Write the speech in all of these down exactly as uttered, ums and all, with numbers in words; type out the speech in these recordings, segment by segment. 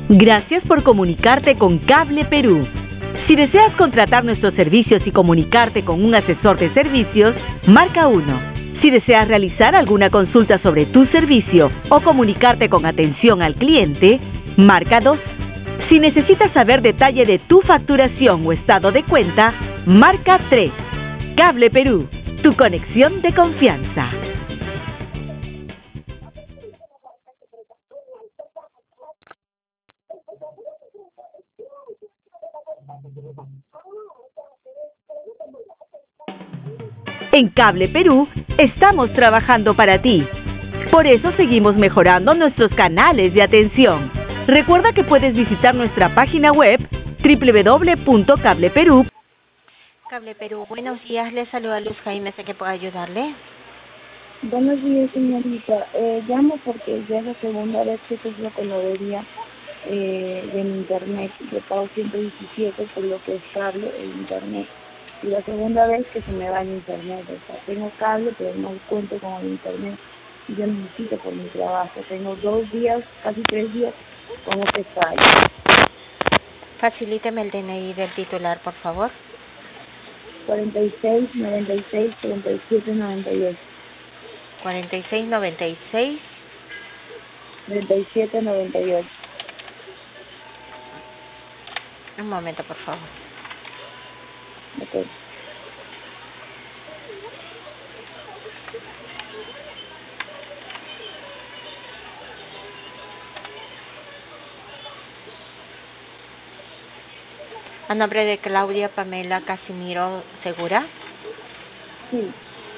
Gracias por comunicarte con Cable Perú. Si deseas contratar nuestros servicios y comunicarte con un asesor de servicios, marca uno. Si deseas realizar alguna consulta sobre tu servicio o comunicarte con atención al cliente, marca dos. Si necesitas saber detalle de tu facturación o estado de cuenta, marca tres. Cable Perú, tu conexión de confianza. En Cable Perú estamos trabajando para ti. Por eso seguimos mejorando nuestros canales de atención. Recuerda que puedes visitar nuestra página web doble u doble u doble u punto cable perú. Cable Perú, buenos días, le saluda Luz Jaime, sé que puedo ayudarle. Buenos días, señorita. Eh, llamo porque ya es la segunda vez que sufro con la avería eh, de mi internet. Yo pago ciento diecisiete por lo que es cable e internet. Y la segunda vez que se me va el internet. O sea, tengo cable, pero no cuento con el internet. Y yo necesito por mi trabajo. Tengo dos días, casi tres días, con este fallo. Facilíteme el D N I del titular, por favor. cuarenta y seis, noventa y seis, treinta y siete, noventa y ocho. cuarenta y seis, noventa y seis. treinta y siete, noventa y ocho. Un momento, por favor. Ok. A nombre de Claudia Pamela Casimiro Segura. Sí.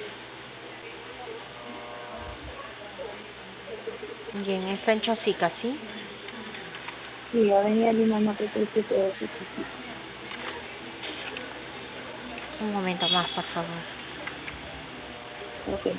Bien, está en Chosica, ¿sí? Sí, Avenida Lima, no creo que sí. Un momento más, por favor. Ok.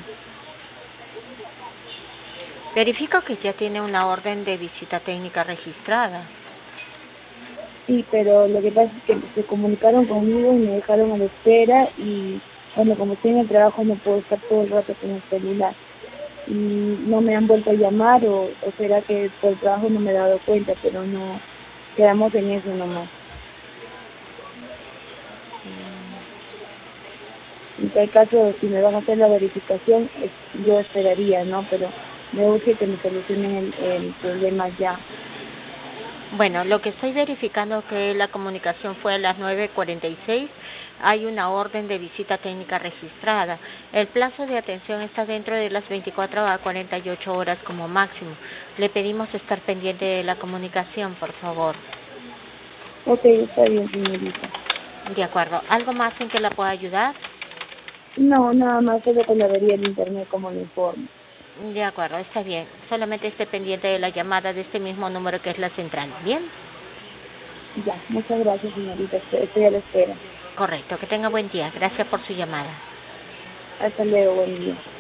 Verifico que ya tiene una orden de visita técnica registrada. Sí, pero lo que pasa es que se comunicaron conmigo y me dejaron a la espera y, bueno, como estoy en el trabajo no puedo estar todo el rato con el celular. Y no me han vuelto a llamar o, o será que por el trabajo no me he dado cuenta, pero no, quedamos en eso nomás. En tal caso, si me van a hacer la verificación, es- yo esperaría, ¿no? Pero me urge que me solucionen el, el problema ya. Bueno, lo que estoy verificando que la comunicación fue a las nueve cuarenta y seis, hay una orden de visita técnica registrada. El plazo de atención está dentro de las veinticuatro a cuarenta y ocho horas como máximo. Le pedimos estar pendiente de la comunicación, por favor. Ok, está bien, señorita. De acuerdo. ¿Algo más en que la pueda ayudar? No, nada más, solo con la avería del internet como le informo. De acuerdo, está bien. Solamente esté pendiente de la llamada de este mismo número que es la central. ¿Bien? Ya, muchas gracias, señorita. Estoy estoy a la espera. Correcto. Que tenga buen día. Gracias por su llamada. Hasta luego, buen día.